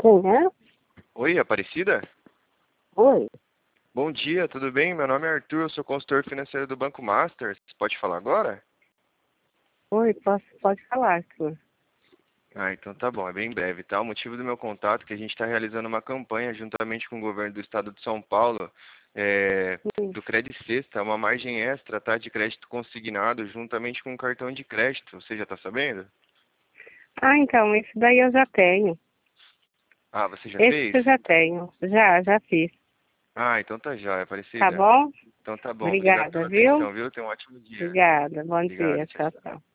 Quem é? Oi, Aparecida? Oi. Bom dia, tudo bem? Meu nome é Arthur, eu sou consultor financeiro do Banco Master. Você pode falar agora? Oi, pode falar, Arthur. Então tá bom, é bem breve, tá? O motivo do meu contato é que a gente está realizando uma campanha juntamente com o governo do estado de São Paulo, Sim. do Credit Sexta, uma margem extra, tá? De crédito consignado juntamente com um cartão de crédito. Você já está sabendo? Ah, então, esse daí eu já tenho. Ah, você já Esse fez? eu já tenho. Já fiz. Então tá já, Tá Aparecida. bom? Então tá bom, obrigado Obrigada, pela viu? atenção, viu? Tenha um ótimo dia. Obrigada. Bom Obrigado, dia. tchau, Tchau, tchau. tchau.